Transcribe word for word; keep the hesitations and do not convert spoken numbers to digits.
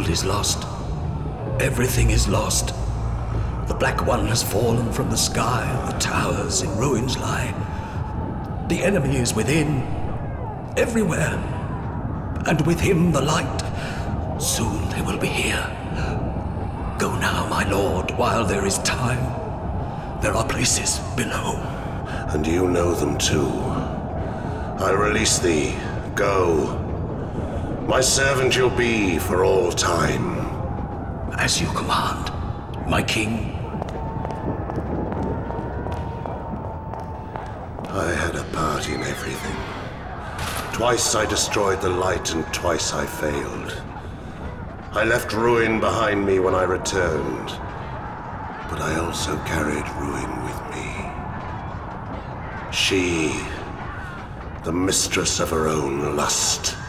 is lost. Everything is lost. The Black One has fallen from the sky, the towers in ruins lie. The enemy is within, everywhere, and with him the light. Soon they will be here. Go now, my lord, while there is time. There are places below. And you know them too. I release thee. Go. My servant you'll be for all time. As you command, my king. I had a part in everything. Twice I destroyed the light and twice I failed. I left ruin behind me when I returned, but I also carried ruin with me. She, the mistress of her own lust.